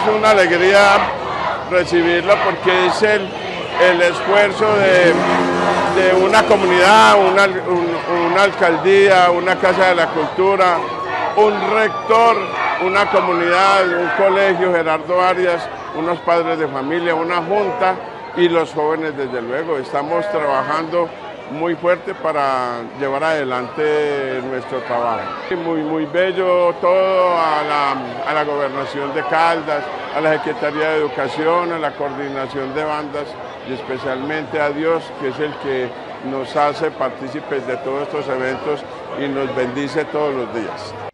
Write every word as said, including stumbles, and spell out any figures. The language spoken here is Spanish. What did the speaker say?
es una alegría recibirlo porque es el, el esfuerzo de, de una comunidad, una, un, una alcaldía, una casa de la cultura, un rector, una comunidad, un colegio, Gerardo Arias, unos padres de familia, una junta y los jóvenes desde luego. Estamos trabajando muy fuerte para llevar adelante nuestro trabajo. Muy, muy bello todo a la, a la Gobernación de Caldas, a la Secretaría de Educación, a la Coordinación de Bandas y especialmente a Dios, que es el que nos hace partícipes de todos estos eventos y nos bendice todos los días.